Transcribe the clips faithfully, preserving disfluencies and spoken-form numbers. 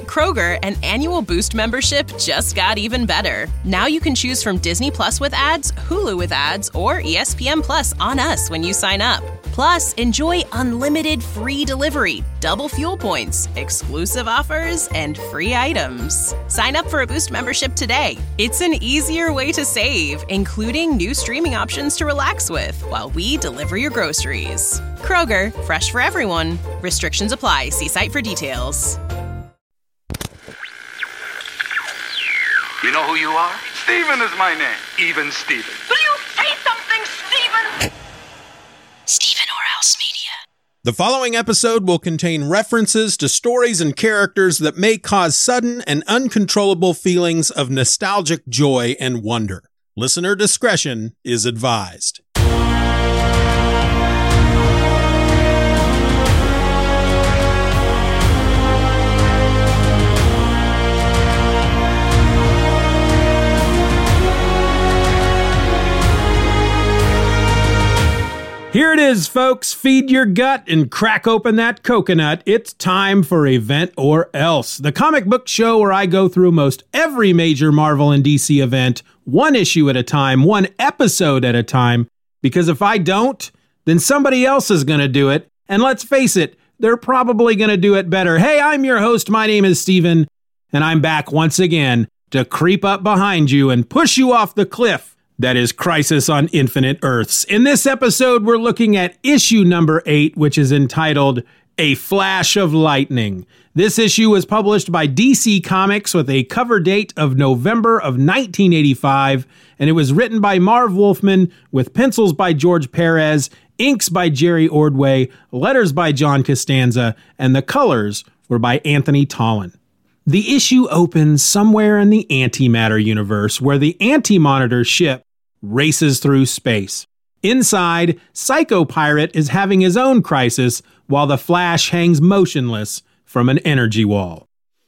Kroger, an annual Boost membership just got even better. Now you can choose from Disney Plus with ads, Hulu with ads, or E S P N Plus on us when you sign up. Plus, enjoy unlimited free delivery, double fuel points, exclusive offers, and free items. Sign up for a Boost membership today. It's an easier way to save, including new streaming options to relax with while we deliver your groceries. Kroger, fresh for everyone. Restrictions apply. See site for details. You know who you are? Steven is my name. Even Steven. Will you say something, Steven? Stephen Orhouse Media. The following episode will contain references to stories and characters that may cause sudden and uncontrollable feelings of nostalgic joy and wonder. Listener discretion is advised. Here it is, folks. Feed your gut and crack open that coconut. It's time for Event or Else, the comic book show where I go through most every major Marvel and D C event, one issue at a time, one episode at a time, because if I don't, then somebody else is going to do it. And let's face it, they're probably going to do it better. Hey, I'm your host. My name is Steven, and I'm back once again to creep up behind you and push you off the cliff that is Crisis on Infinite Earths. In this episode, we're looking at issue number eight, which is entitled A Flash of Lightning. This issue was published by D C Comics with a cover date of November of nineteen eighty-five, and it was written by Marv Wolfman with pencils by George Perez, inks by Jerry Ordway, letters by John Costanza, and the colors were by Anthony Tollin. The issue opens somewhere in the Antimatter universe where the Anti-Monitor ship races through space. Inside, Psycho Pirate is having his own crisis while the Flash hangs motionless from an energy wall.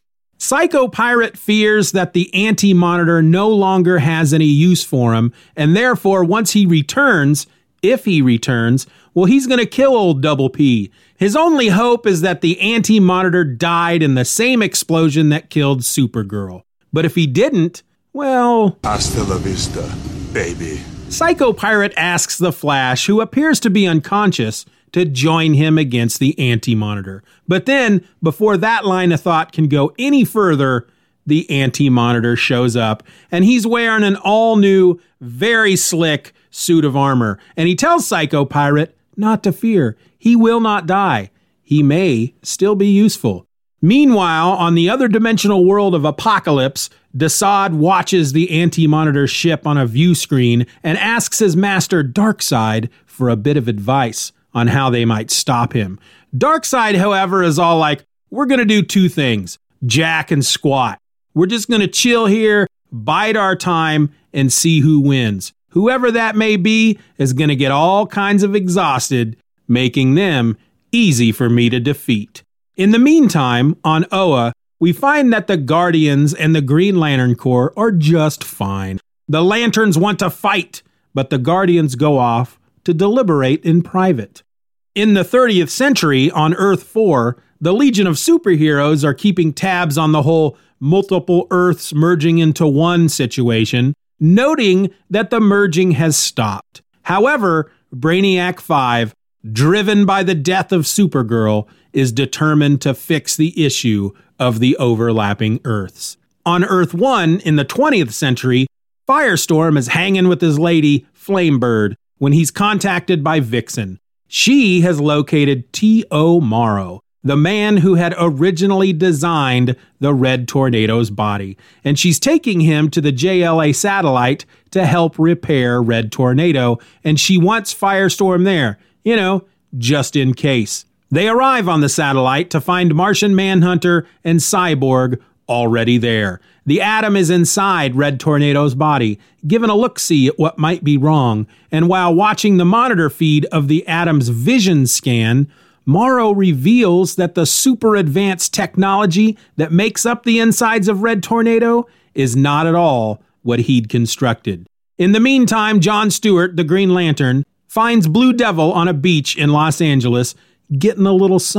Psycho Pirate fears that the Anti-Monitor no longer has any use for him, and therefore once he returns, if he returns, well, he's going to kill old Double P. His only hope is that the Anti-Monitor died in the same explosion that killed Supergirl. But if he didn't, well... Hasta la vista, baby. Psycho Pirate asks the Flash, who appears to be unconscious, to join him against the Anti-Monitor. But then, before that line of thought can go any further, the Anti-Monitor shows up, and he's wearing an all-new, very slick suit of armor. And he tells Psycho Pirate not to fear. He will not die. He may still be useful. Meanwhile, on the other dimensional world of Apocalypse, Desaad watches the Anti-Monitor ship on a view screen and asks his master Darkseid for a bit of advice on how they might stop him. Darkseid, however, is all like, we're going to do two things, jack and squat. We're just going to chill here, bide our time, and see who wins. Whoever that may be is going to get all kinds of exhausted, making them easy for me to defeat. In the meantime, on Oa, we find that the Guardians and the Green Lantern Corps are just fine. The Lanterns want to fight, but the Guardians go off to deliberate in private. In the thirtieth century, on Earth four, the Legion of Superheroes are keeping tabs on the whole multiple Earths merging into one situation, noting that the merging has stopped. However, Brainiac five, driven by the death of Supergirl, is determined to fix the issue of the overlapping Earths. On Earth one, in the twentieth century, Firestorm is hanging with his lady, Flamebird, when he's contacted by Vixen. She has located T O Morrow, the man who had originally designed the Red Tornado's body, and she's taking him to the J L A satellite to help repair Red Tornado, and she wants Firestorm there, you know, just in case. They arrive on the satellite to find Martian Manhunter and Cyborg already there. The Atom is inside Red Tornado's body, given a look-see at what might be wrong, and while watching the monitor feed of the Atom's vision scan, Morrow reveals that the super advanced technology that makes up the insides of Red Tornado is not at all what he'd constructed. In the meantime, John Stewart, the Green Lantern, finds Blue Devil on a beach in Los Angeles, getting a little sun.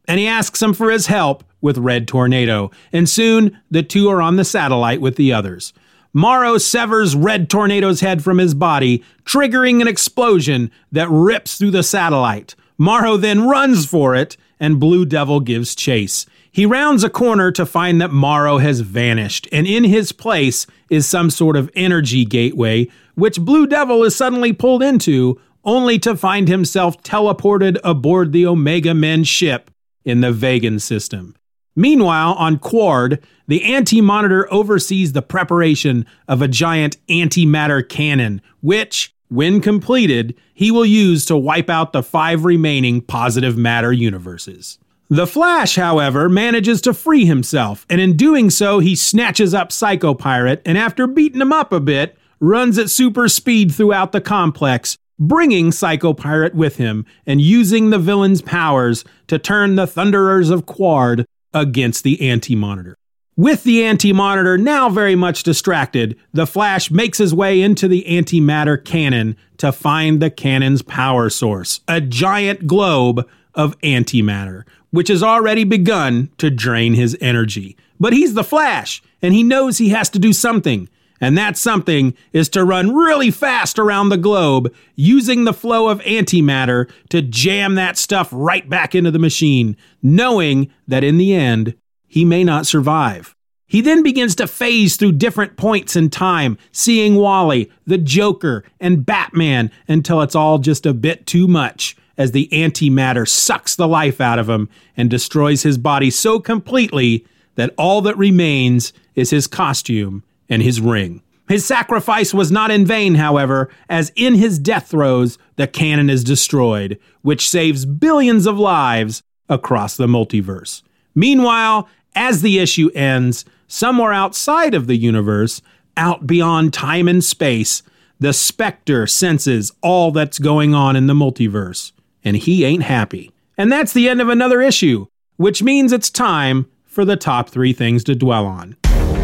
and he asks him for his help with Red Tornado, and soon the two are on the satellite with the others. Morrow severs Red Tornado's head from his body, triggering an explosion that rips through the satellite. Morrow then runs for it, and Blue Devil gives chase. He rounds a corner to find that Morrow has vanished, and in his place is some sort of energy gateway, which Blue Devil is suddenly pulled into, only to find himself teleported aboard the Omega Men ship in the Vegan system. Meanwhile, on Quard, the Anti-Monitor oversees the preparation of a giant antimatter cannon, which, when completed, he will use to wipe out the five remaining positive matter universes. The Flash, however, manages to free himself, and in doing so, he snatches up Psycho Pirate, and after beating him up a bit, runs at super speed throughout the complex, bringing Psycho Pirate with him and using the villain's powers to turn the Thunderers of Quard against the Anti-Monitor. With the Anti-Monitor now very much distracted, the Flash makes his way into the antimatter cannon to find the cannon's power source, a giant globe of antimatter, which has already begun to drain his energy. But he's the Flash, and he knows he has to do something. And that something is to run really fast around the globe, using the flow of antimatter to jam that stuff right back into the machine, knowing that in the end, he may not survive. He then begins to phase through different points in time, seeing Wally, the Joker, and Batman until it's all just a bit too much, as the antimatter sucks the life out of him and destroys his body so completely that all that remains is his costume and his ring. His sacrifice was not in vain, however, as in his death throes, the cannon is destroyed, which saves billions of lives across the multiverse. Meanwhile, as the issue ends, somewhere outside of the universe, out beyond time and space, the Spectre senses all that's going on in the multiverse, and he ain't happy. And that's the end of another issue, which means it's time for the top three things to dwell on.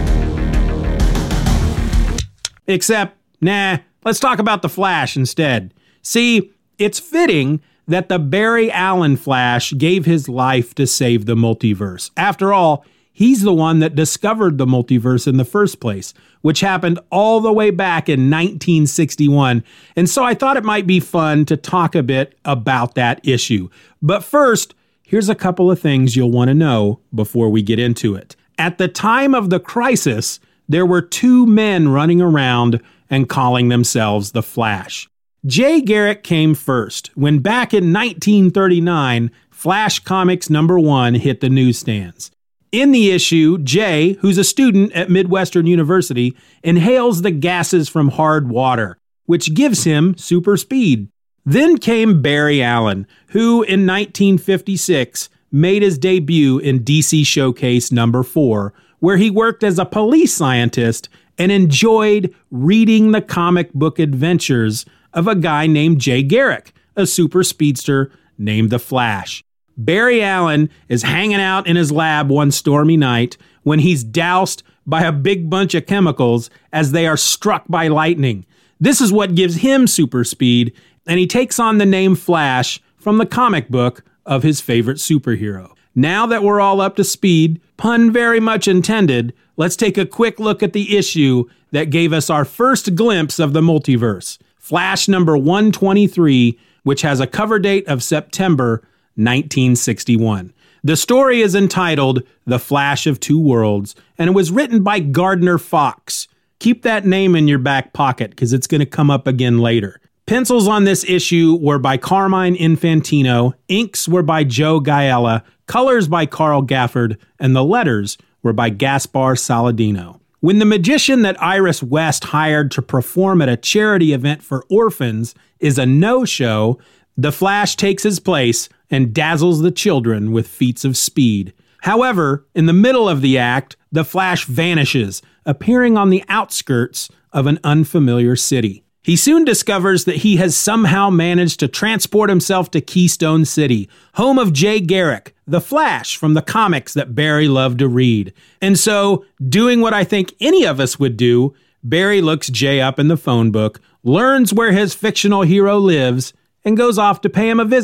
Except, nah, let's talk about the Flash instead. See, it's fitting that the Barry Allen Flash gave his life to save the multiverse. After all, he's the one that discovered the multiverse in the first place, which happened all the way back in nineteen sixty-one. And so I thought it might be fun to talk a bit about that issue. But first, here's a couple of things you'll want to know before we get into it. At the time of the crisis, there were two men running around and calling themselves the Flash. Jay Garrick came first, when back in nineteen thirty-nine, Flash Comics number one hit the newsstands. In the issue, Jay, who's a student at Midwestern University, inhales the gases from hard water, which gives him super speed. Then came Barry Allen, who in nineteen fifty-six made his debut in D C Showcase number four, where he worked as a police scientist and enjoyed reading the comic book adventures of a guy named Jay Garrick, a super speedster named the Flash. Barry Allen is hanging out in his lab one stormy night when he's doused by a big bunch of chemicals as they are struck by lightning. This is what gives him super speed, and he takes on the name Flash from the comic book of his favorite superhero. Now that we're all up to speed, pun very much intended, let's take a quick look at the issue that gave us our first glimpse of the multiverse. Flash number one twenty-three, which has a cover date of September nineteen sixty-one. The story is entitled The Flash of Two Worlds, and it was written by Gardner Fox. Keep that name in your back pocket because it's going to come up again later. Pencils on this issue were by Carmine Infantino, inks were by Joe Gaella, colors by Carl Gafford, and the letters were by Gaspar Saladino. When the magician that Iris West hired to perform at a charity event for orphans is a no-show, the Flash takes his place and dazzles the children with feats of speed. However, in the middle of the act, the Flash vanishes, appearing on the outskirts of an unfamiliar city. He soon discovers that he has somehow managed to transport himself to Keystone City, home of Jay Garrick, the Flash from the comics that Barry loved to read. And so, doing what I think any of us would do, Barry looks Jay up in the phone book, learns where his fictional hero lives, and goes off to pay him a visit.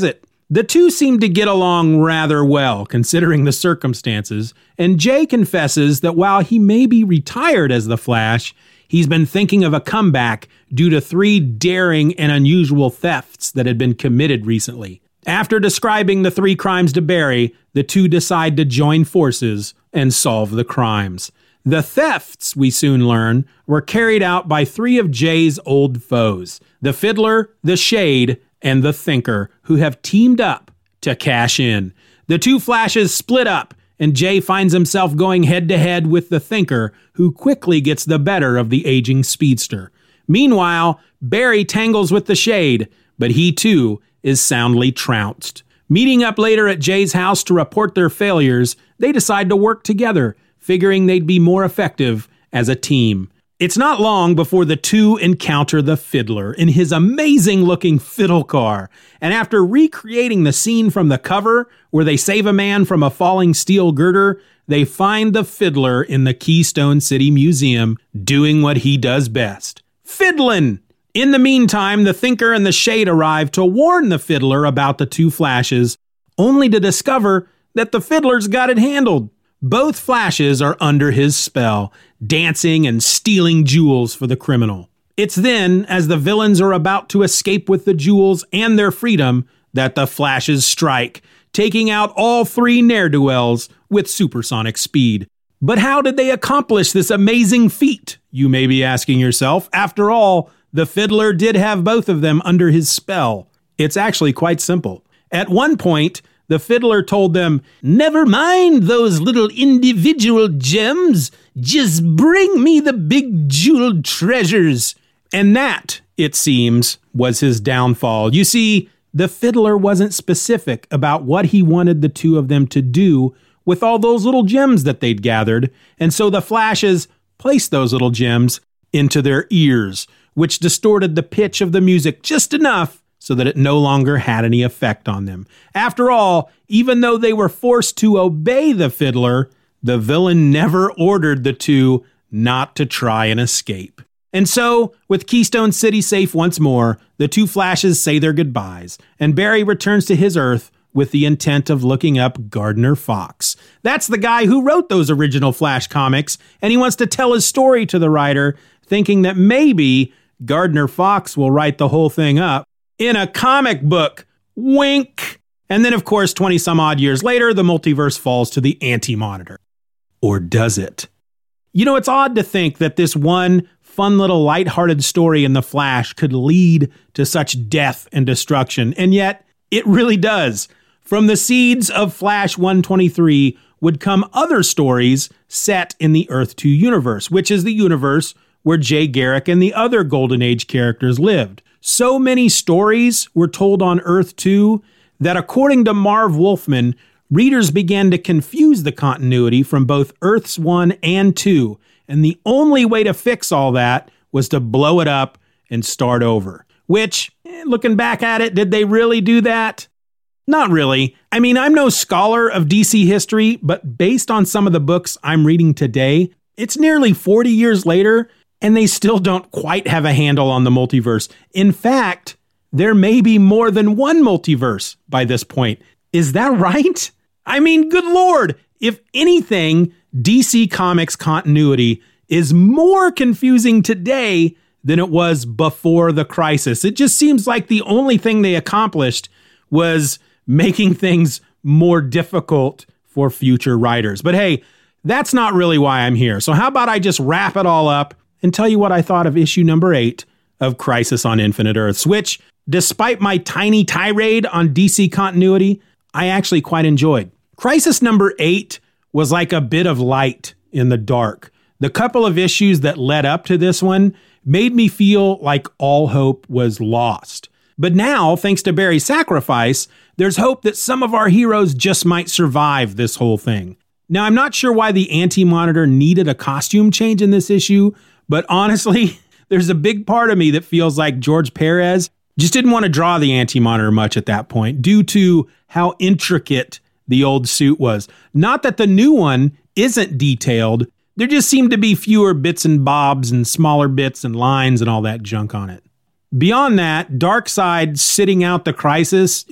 The two seem to get along rather well, considering the circumstances, and Jay confesses that while he may be retired as the Flash, he's been thinking of a comeback due to three daring and unusual thefts that had been committed recently. After describing the three crimes to Barry, the two decide to join forces and solve the crimes. The thefts, we soon learn, were carried out by three of Jay's old foes, the Fiddler, the Shade, and the Thinker, who have teamed up to cash in. The two Flashes split up, and Jay finds himself going head-to-head with the Thinker, who quickly gets the better of the aging speedster. Meanwhile, Barry tangles with the Shade, but he too is soundly trounced. Meeting up later at Jay's house to report their failures, they decide to work together, figuring they'd be more effective as a team. It's not long before the two encounter the Fiddler in his amazing-looking fiddle car, and after recreating the scene from the cover where they save a man from a falling steel girder, they find the Fiddler in the Keystone City Museum doing what he does best, fiddlin'. In the meantime, the Thinker and the Shade arrive to warn the Fiddler about the two Flashes, only to discover that the Fiddler's got it handled. Both Flashes are under his spell, dancing and stealing jewels for the criminal. It's then, as the villains are about to escape with the jewels and their freedom, that the Flashes strike, taking out all three ne'er-do-wells with supersonic speed. But how did they accomplish this amazing feat, you may be asking yourself? After all, the Fiddler did have both of them under his spell. It's actually quite simple. At one point, the Fiddler told them, "Never mind those little individual gems, just bring me the big jeweled treasures." And that, it seems, was his downfall. You see, the Fiddler wasn't specific about what he wanted the two of them to do with all those little gems that they'd gathered, and so the Flashes placed those little gems into their ears, which distorted the pitch of the music just enough so that it no longer had any effect on them. After all, even though they were forced to obey the Fiddler, the villain never ordered the two not to try and escape. And so, with Keystone City safe once more, the two Flashes say their goodbyes, and Barry returns to his Earth with the intent of looking up Gardner Fox. That's the guy who wrote those original Flash comics, and he wants to tell his story to the writer, thinking that maybe Gardner Fox will write the whole thing up in a comic book. Wink. And then, of course, twenty some odd years later, the multiverse falls to the Anti-Monitor. Or does it? You know, it's odd to think that this one fun little lighthearted story in The Flash could lead to such death and destruction, and yet it really does. From the seeds of Flash one twenty-three would come other stories set in the Earth two universe, which is the universe where Jay Garrick and the other Golden Age characters lived. So many stories were told on Earth two that, according to Marv Wolfman, readers began to confuse the continuity from both Earths one and two, and the only way to fix all that was to blow it up and start over. Which, eh, looking back at it, did they really do that? Not really. I mean, I'm no scholar of D C history, but based on some of the books I'm reading today, it's nearly forty years later, and they still don't quite have a handle on the multiverse. In fact, there may be more than one multiverse by this point. Is that right? I mean, good Lord, if anything, D C Comics continuity is more confusing today than it was before the crisis. It just seems like the only thing they accomplished was making things more difficult for future writers. But hey, that's not really why I'm here. So how about I just wrap it all up and tell you what I thought of issue number eight of Crisis on Infinite Earths, which, despite my tiny tirade on D C continuity, I actually quite enjoyed. Crisis number eight was like a bit of light in the dark. The couple of issues that led up to this one made me feel like all hope was lost. But now, thanks to Barry's sacrifice, there's hope that some of our heroes just might survive this whole thing. Now, I'm not sure why the Anti-Monitor needed a costume change in this issue, but honestly, there's a big part of me that feels like George Perez just didn't want to draw the Anti-Monitor much at that point due to how intricate the old suit was. Not that the new one isn't detailed, there just seemed to be fewer bits and bobs and smaller bits and lines and all that junk on it. Beyond that, Darkseid sitting out the crisis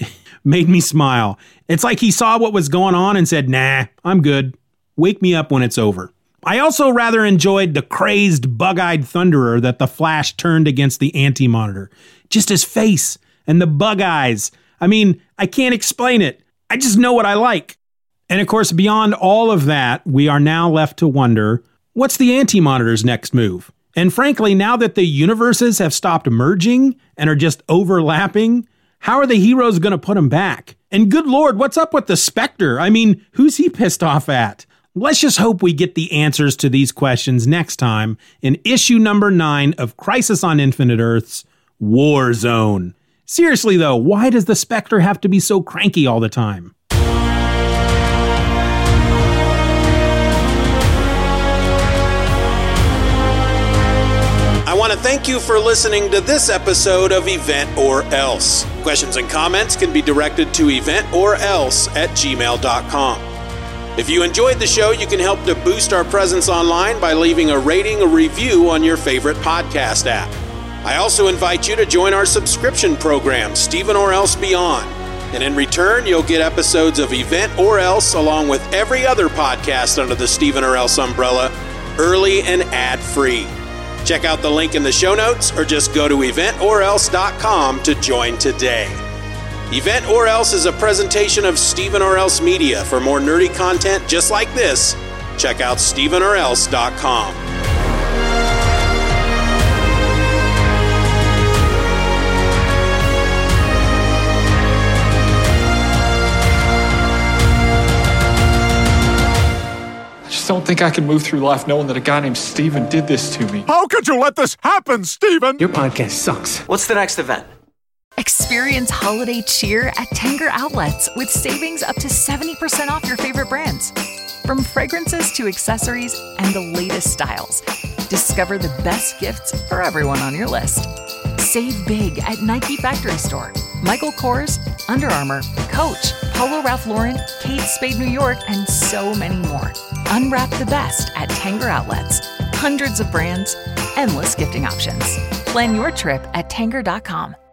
made me smile. It's like he saw what was going on and said, nah, I'm good. Wake me up when it's over. I also rather enjoyed the crazed, bug-eyed thunderer that the Flash turned against the Anti-Monitor. Just his face and the bug eyes. I mean, I can't explain it. I just know what I like. And of course, beyond all of that, we are now left to wonder, what's the Anti-Monitor's next move? And frankly, now that the universes have stopped merging and are just overlapping, how are the heroes going to put them back? And good Lord, what's up with the Spectre? I mean, who's he pissed off at? Let's just hope we get the answers to these questions next time in issue number nine of Crisis on Infinite Earths, War Zone. Seriously though, why does the Spectre have to be so cranky all the time? I want to thank you for listening to this episode of Event or Else. Questions and comments can be directed to event or else at gmail dot com. If you enjoyed the show, you can help to boost our presence online by leaving a rating or review on your favorite podcast app. I also invite you to join our subscription program, Stephen or Else Beyond. And in return, you'll get episodes of Event or Else along with every other podcast under the Stephen or Else umbrella, early and ad-free. Check out the link in the show notes or just go to event or else dot com to join today. Event or Else is a presentation of Stephen or Else Media. For more nerdy content just like this, check out stephen or else dot com. I just don't think I can move through life knowing that a guy named Steven did this to me. How could you let this happen, Stephen? Your podcast sucks. What's the next event? Experience holiday cheer at Tanger Outlets with savings up to seventy percent off your favorite brands. From fragrances to accessories and the latest styles, discover the best gifts for everyone on your list. Save big at Nike Factory Store, Michael Kors, Under Armour, Coach, Polo Ralph Lauren, Kate Spade New York, and so many more. Unwrap the best at Tanger Outlets. Hundreds of brands, endless gifting options. Plan your trip at tanger dot com.